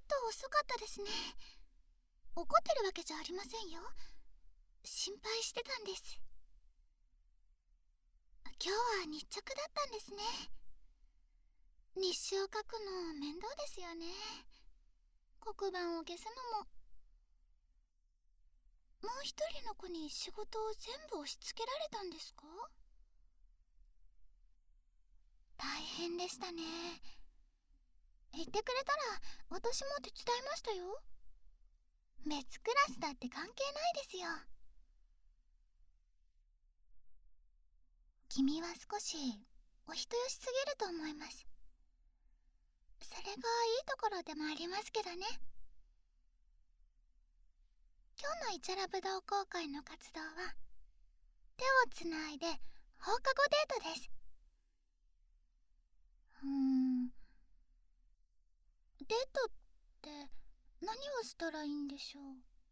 と遅かったですね。怒ってるわけじゃありませんよ。心配してたんです。今日は日直だったんですね。日誌を書くの面倒ですよね。黒板を消すのも。もう一人の子に仕事を全部押し付けられたんですか？大変でしたね。言ってくれたら私も手伝いましたよ。別クラスだって関係ないですよ。君は少しお人よしすぎると思います。それがいいところでもありますけどね。今日のイチャラブ同好会の活動は手をつないで放課後デートです。デートって何をしたらいいんでしょう。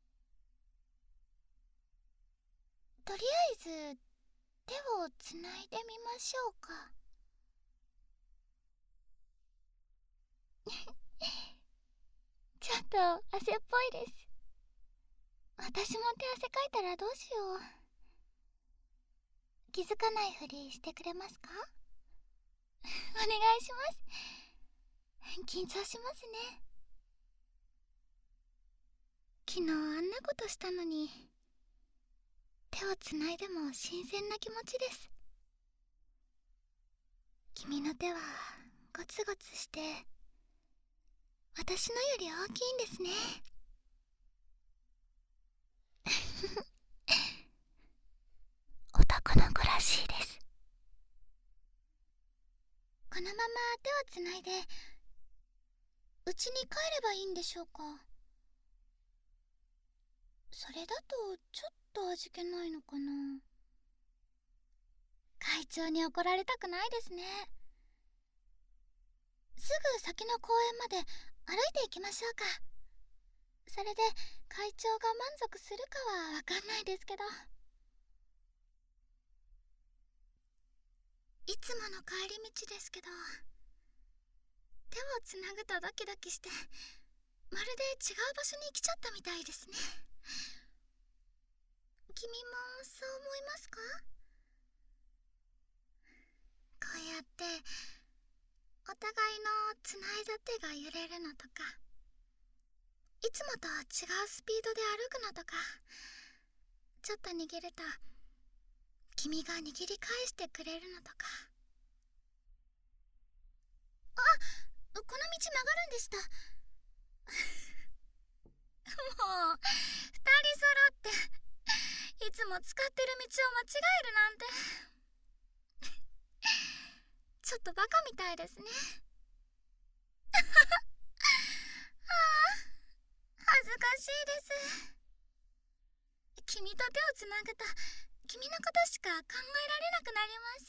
とりあえず手をつないでみましょうか。ちょっと汗っぽいです。私も手汗かいたらどうしよう。気づかないふりしてくれますか？お願いします。緊張しますね。昨日あんなことしたのに、手をつないでも新鮮な気持ちです。君の手はゴツゴツして私のより大きいんですね。男の子らしいです。このまま手をつないで家に帰ればいいんでしょうか。それだとちょっと味気ないのかな。会長に怒られたくないですね。すぐ先の公園まで歩いて行きましょうか。それで会長が満足するかはわかんないですけど。いつもの帰り道ですけど、手をつなぐとドキドキしてまるで違う場所に来ちゃったみたいですね。君もそう思いますか？こうやってお互いのつないだ手が揺れるのとか、いつもと違うスピードで歩くのとか、ちょっと逃げると君が握り返してくれるのとか。あ、この道曲がるんでした。もう二人揃っていつも使ってる道を間違えるなんてちょっとバカみたいですね。ああ、恥ずかしいです。君と手をつなぐと君のことしか考えられなくなります。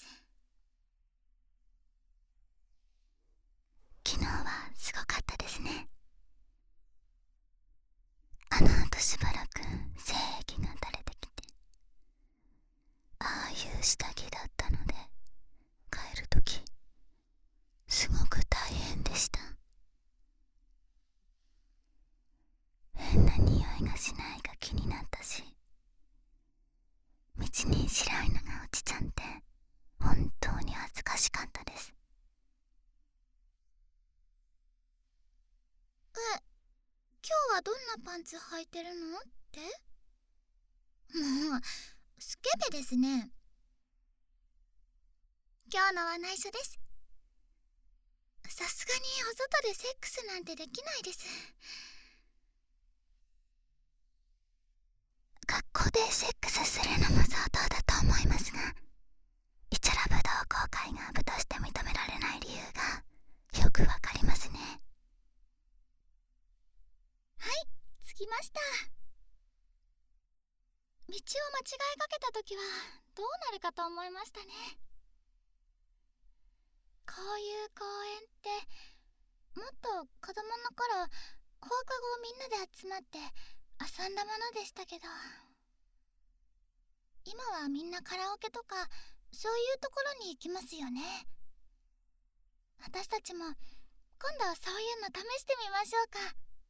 昨日はすごかったですね。あの後しばらく精液が垂れてきて、ああいう下着だったので帰るときすごく大変でした。変な匂いがしないか気になったし、道に白いのが落ちちゃって本当に恥ずかしかったです。今日はどんなパンツ履いてるのって？もうスケベですね。今日のは内緒です。さすがにお外でセックスなんてできないです。学校でセックスするのも相当だと思いますが、イチャラブ同好会が部として認められない理由がよくわかりますね。はい、着きました。道を間違えかけたときはどうなるかと思いましたね。こういう公園ってもっと子供の頃放課後みんなで集まって遊んだものでしたけど、今はみんなカラオケとかそういうところに行きますよね。私たちも今度そういうの試してみましょうか。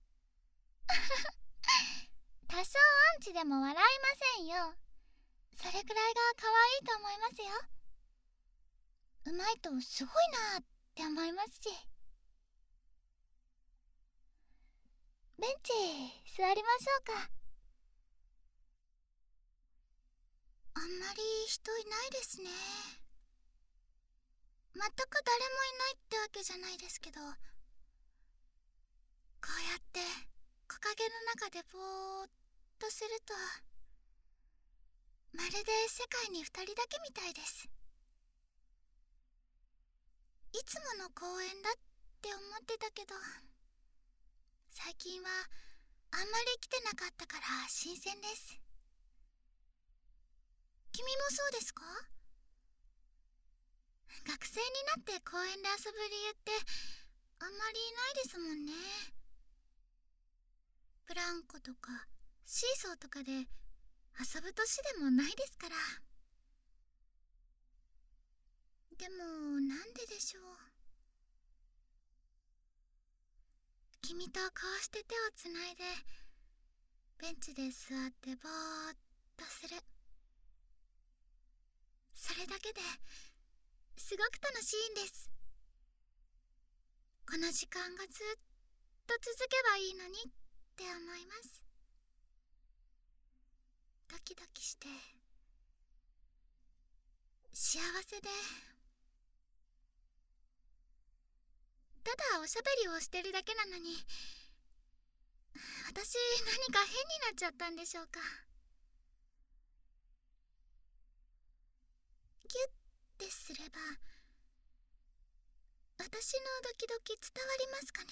多少アンチでも笑いませんよ。それくらいが可愛いと思いますよ。うまいとすごいなーって思いますし。ベンチ座りましょうか。あんまり人いないですね。全く誰もいないってわけじゃないですけど、こうやって木陰の中でぼーっとすると、まるで世界に2人だけみたいです。いつもの公園だって思ってたけど、最近はあんまり来てなかったから新鮮です。君もそうですか？学生になって公園で遊ぶ理由ってあんまりいないですもんね。ブランコとかシーソーとかで遊ぶ年でもないですから。でもなんででしょう。君とこうして手をつないでベンチで座ってぼーっとする、それだけですごく楽しいんです。この時間がずっと続けばいいのにって思います。ドキドキして幸せで、ただおしゃべりをしてるだけなのに、私何か変になっちゃったんでしょうか。ギュッてすれば私のドキドキ伝わりますかね。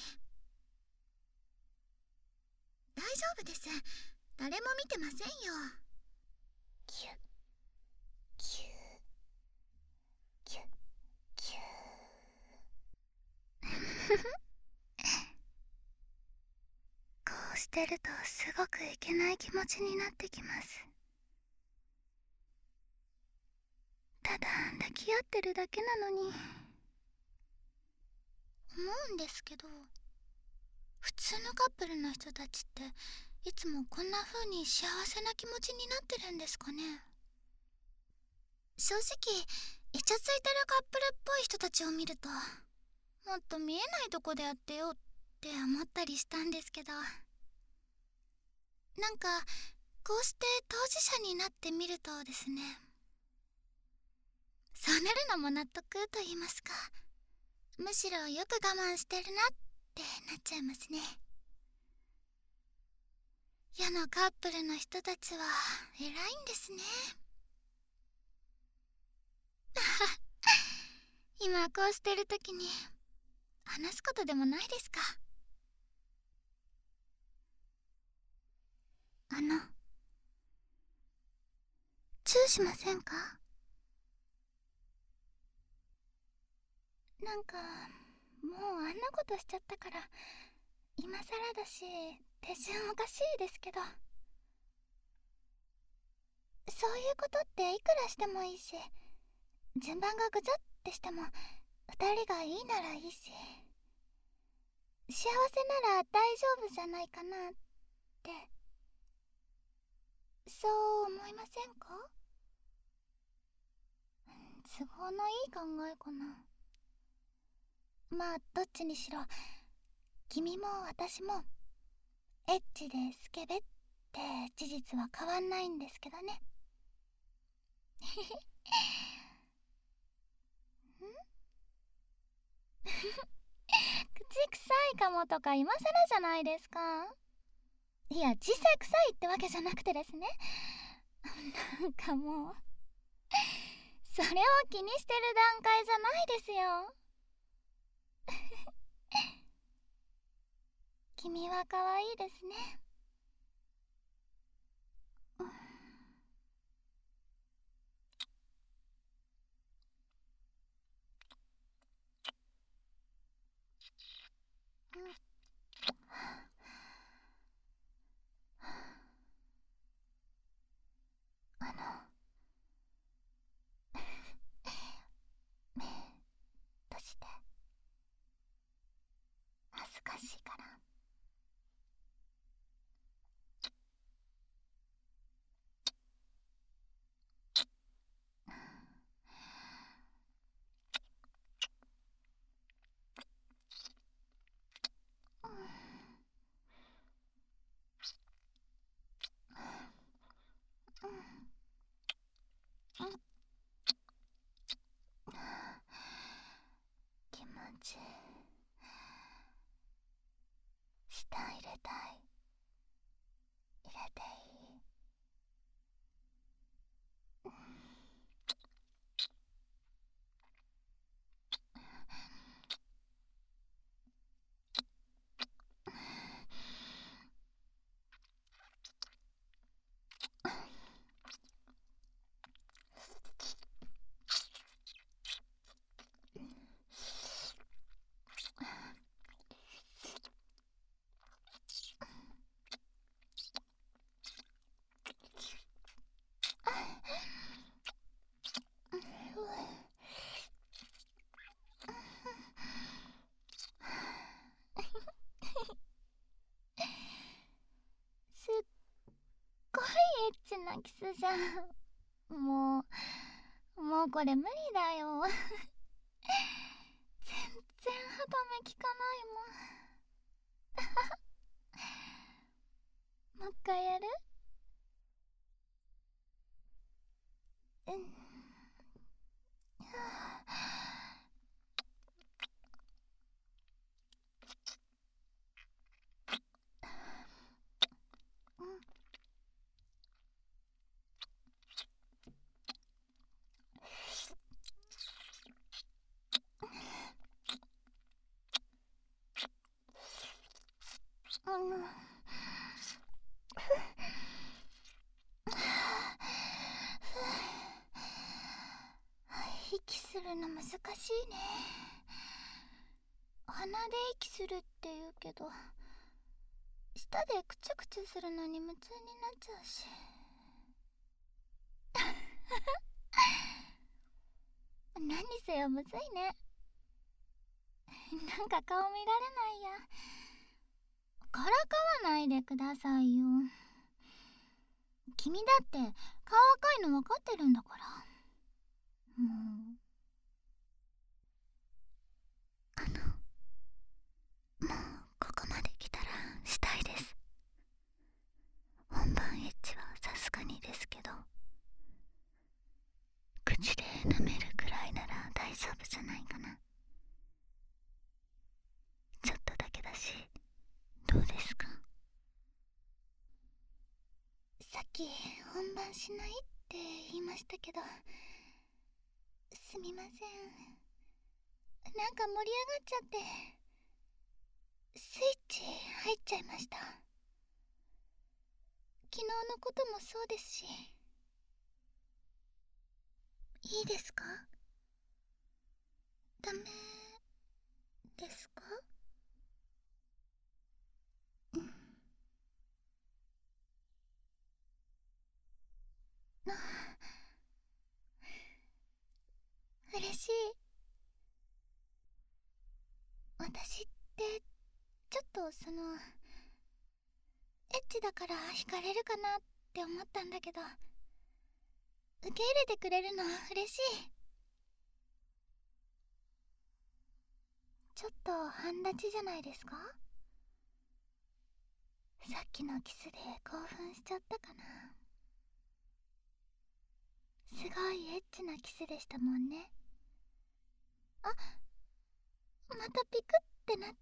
大丈夫です、誰も見てませんよ。ギュッギュッギュッギュッこうしてるとすごくいけない気持ちになってきます。ただ抱き合ってるだけなのに。思うんですけど、普通のカップルの人たちっていつもこんな風に幸せな気持ちになってるんですかね。正直イチャついてるカップルっぽい人たちを見ると、もっと見えないとこでやってよって思ったりしたんですけど、なんかこうして当事者になってみるとですね、そうなるのも納得と言いますか、むしろよく我慢してるなってなっちゃいますね。世のカップルの人たちは偉いんですね。今こうしてる時に話すことでもないですか。チューしませんか？なんかもうあんなことしちゃったから今更だし手順おかしいですけど、そういうことっていくらしてもいいし、順番がぐちゃってしても2人がいいならいいし、幸せなら大丈夫じゃないかなって、そう思いませんか？都合のいい考えかな。まあどっちにしろ君も私もエッチでスケベって事実は変わんないんですけどね。口臭いかもとか今更じゃないですか。いや、実際臭いってわけじゃなくてですね、なんかもうそれを気にしてる段階じゃないですよ。君は可愛いですね。あの目閉じて、恥ずかしいから。 チなキスじゃん。もうこれ無理だよ。全然歯止め効かないもん。もう一回やる？うん。息するの難しいね。鼻で息するって言うけど、舌でクチュクチュするのに夢中になっちゃうし。何せよむずいね。なんか顔見られないや。からかわないでくださいよ。君だって顔赤いの分かってるんだから。もうここまで来たらしたいです。本番エッチはさすがにですけど、口で舐めるくらいなら大丈夫じゃないかな。ちょっとだけだし、どうですか？さっき本番しないって言いましたけど、すみません。なんか盛り上がっちゃってスイッチ入っちゃいました。昨日のこともそうですし。いいですか？ダメですか？うん。嬉しい。私ってちょっとエッチだから惹かれるかなって思ったんだけど、受け入れてくれるの嬉しい。ちょっと半立ちじゃないですか？さっきのキスで興奮しちゃったかな。すごいエッチなキスでしたもんね。あ、またピクってなった。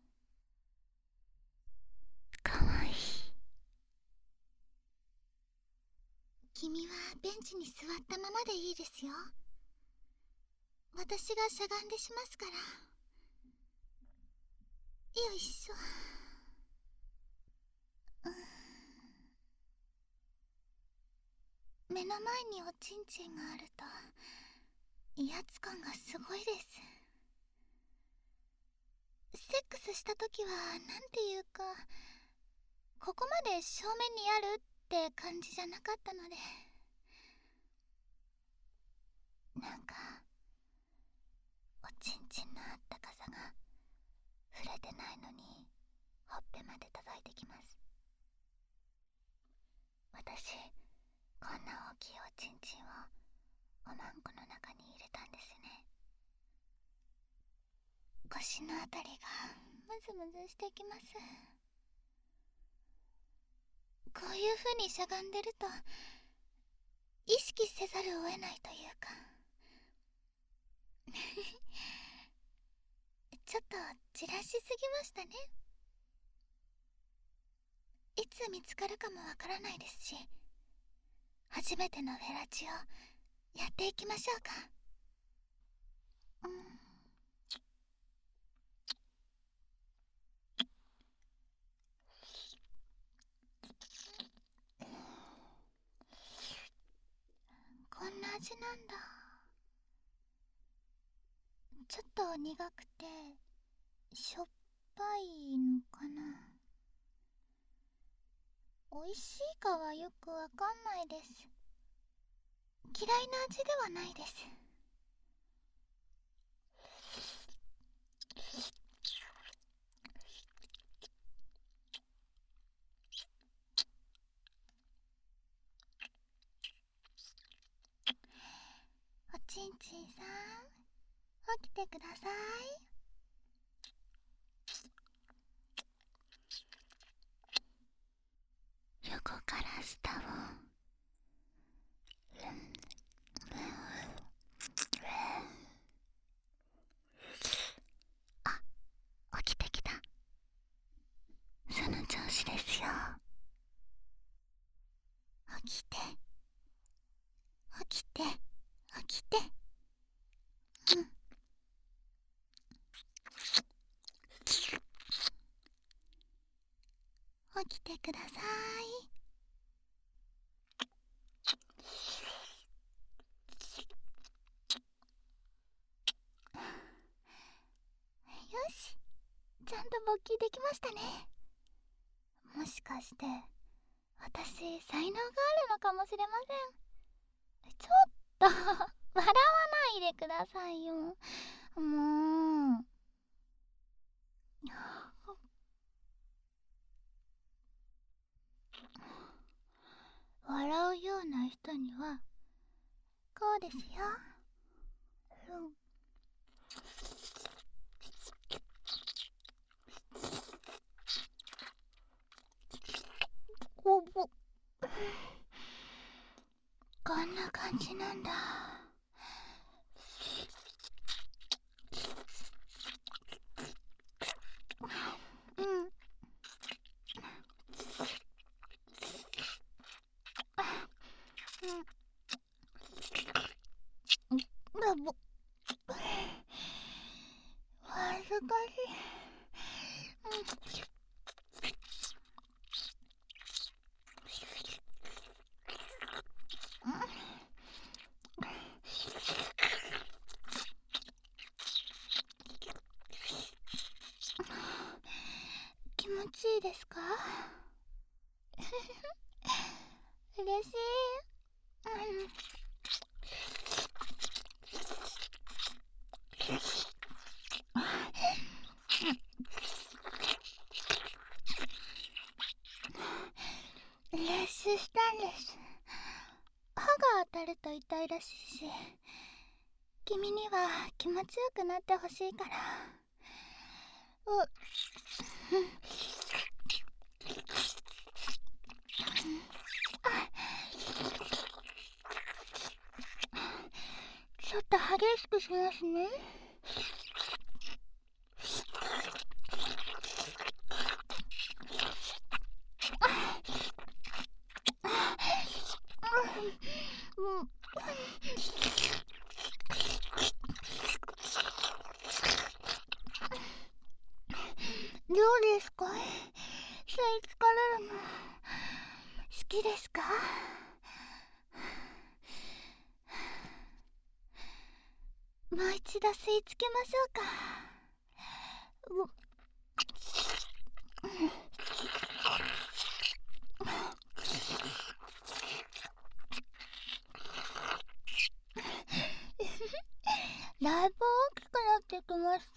かわいい。君はベンチに座ったままでいいですよ。私がしゃがんでしますから。よいしょ。目の前におちんちんがあると威圧感がすごいです。セックスした時はなんていうか、ここまで正面にあるって感じじゃなかったので、なんかおちんちんのあったかさが触れてないのにほっぺまで叩いてきます。私、こんな大きいおちんちんをおまんこの中に入れたんですね。腰のあたりがムズムズしてきます。こういう風にしゃがんでると意識せざるを得ないというかちょっとじらしすぎましたね。いつ見つかるかもわからないですし、初めてのフェラチオやっていきましょうか。こんな味なんだ。ちょっと苦くてしょっぱいのかな。美味しいかはよくわかんないです。嫌いな味ではないです。 しさん、起きてください。横から下をあ、起きてきた。その調子ですよ。起きて起きて起きて。起きてください。よし、ちゃんと勃起できましたね。もしかして私才能があるのかもしれません。ちょっと笑わないでくださいよ。もう笑うような人にはこうですよ。こんな感じなんだ。恥ずかしい。気持ちいいですか？嬉しい。練習したんです。歯が当たると痛いらしいし、君には気持ちよくなってほしいから。ちょっと激しくしますね。どうですか？吸い付かれるの好きですか？もう一度吸い付けましょうか。だいぶ大きくなってきました。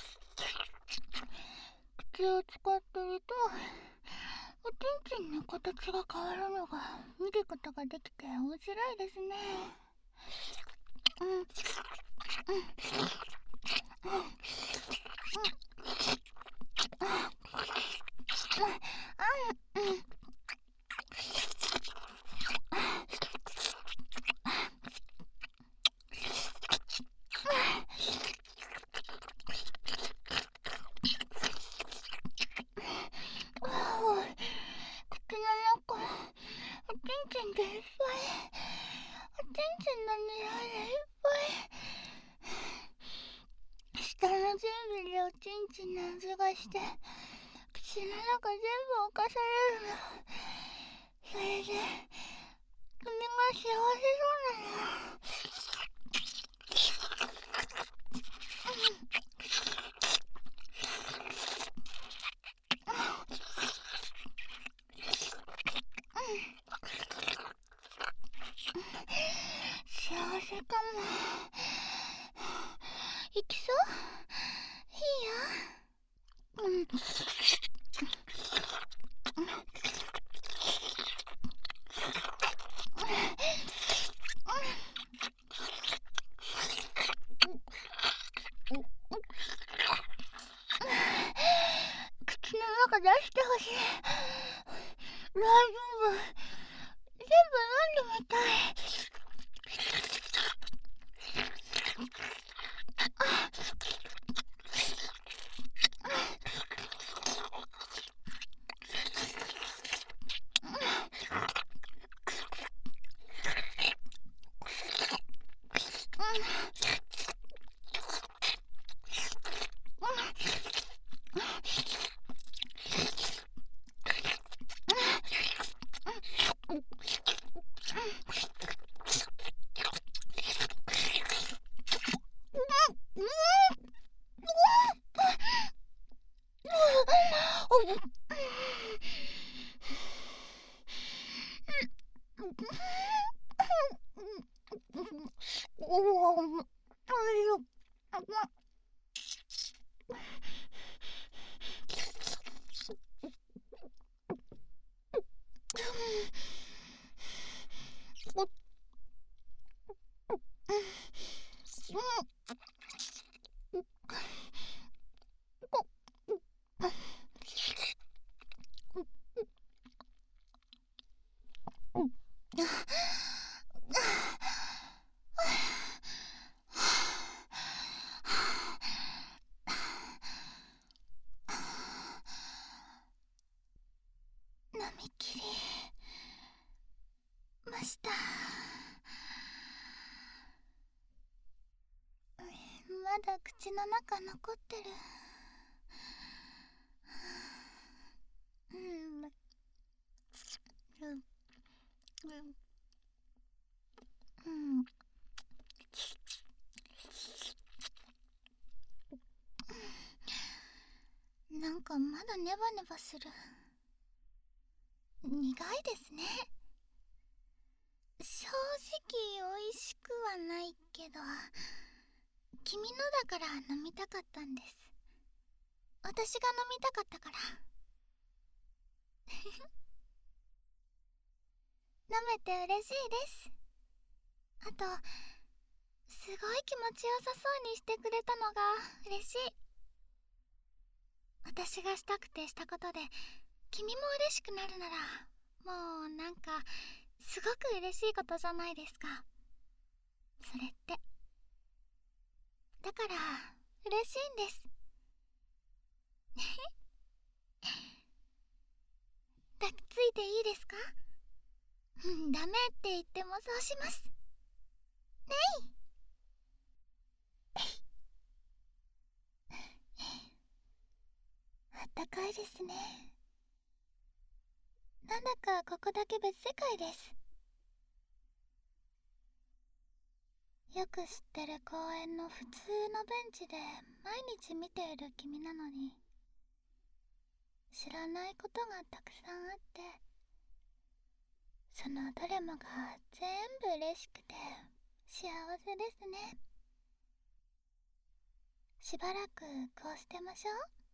口を使ってるとおちんちんの形が変わるのが見ることができて面白いですね。口の中おちんちんでいっぱい。おちんちんの匂いでいっぱい。舌の準備でおちんちんの味がして口の中全部侵されるの。それで君が幸せそうなの。幸せかも。いきそう？いいよ。 みたい。飲みきりました。まだ口の中残ってる。なんかまだネバネバする。苦いですね。正直美味しくはないけど、君のだから飲みたかったんです。私が飲みたかったから。飲めて嬉しいです。あと、すごい気持ちよさそうにしてくれたのが嬉しい。私がしたくてしたことで君も嬉しくなるなら、もうなんかすごく嬉しいことじゃないですか、それって。だから嬉しいんです。抱きついていいですか？ダメって言ってもそうします。ねい。あったかいですね。なんだかここだけ別世界です。よく知ってる公園の普通のベンチで毎日見ている君なのに、知らないことがたくさんあって、そのどれもが全部嬉しくて幸せですね。しばらくこうしてましょう。